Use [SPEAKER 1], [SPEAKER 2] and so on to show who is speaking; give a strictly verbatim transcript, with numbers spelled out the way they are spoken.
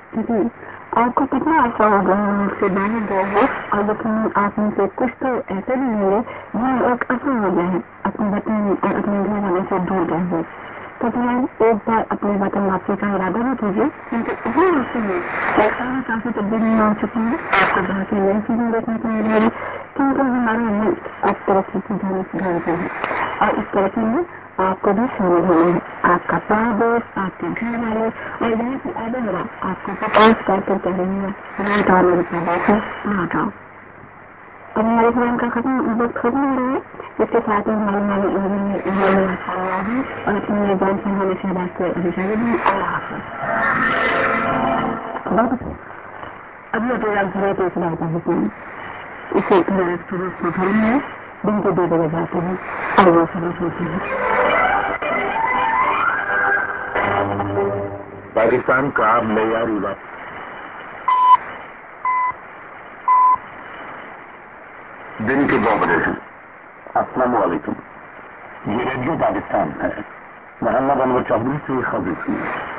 [SPEAKER 1] जी, आपको कितना ऐसा हो गया मुझसे बाहर गए हो और लेकिन आप मुझसे कुछ तो ऐसे भी मिले जहाँ एक असर हो गया है अपने वतन और अपने घर वाले से दूर गए हुए। तो फिलहाल एक बार अपने वतन वापसी का इरादा भी कीजिए, क्योंकि इसी मौसम में सारी काफी तब्दीलियाँ हो चुकी हैं। आपको बहुत सी नई चीजें देखने को मिल रही है, क्योंकि हमारा मुल्क अब तरक्की की जानकारी है और इस तरक्की में आपको भी शामिल होना है। आपका परिवेश, आपके घर वाले और यहाँ की आबोहवा आपको पचास कर कर कह रही है लौट आओ मेरे प्रदेश में, लौट आओ। अब हमारे प्लान का खत्म वक्त खत्म हो रहा है। इसके साथ ही हमारे हमारे हमारे और अपनी मेरे जान से हमारे शहबाज को अभिशाली भी अल्लाह हाफ़िज़। अभी अभी घरे के इस बात का हुक्म इसे घर को घर में दिन के दो बजे जाते हैं और वो सबक होते हैं।
[SPEAKER 2] पाकिस्तान का मेयारी वक्त दिन के दो बजे हैं। अस्सलाम वालेकुम। ये रेडियो पाकिस्तान है। मोहम्मद अनवर चौधरी से खबर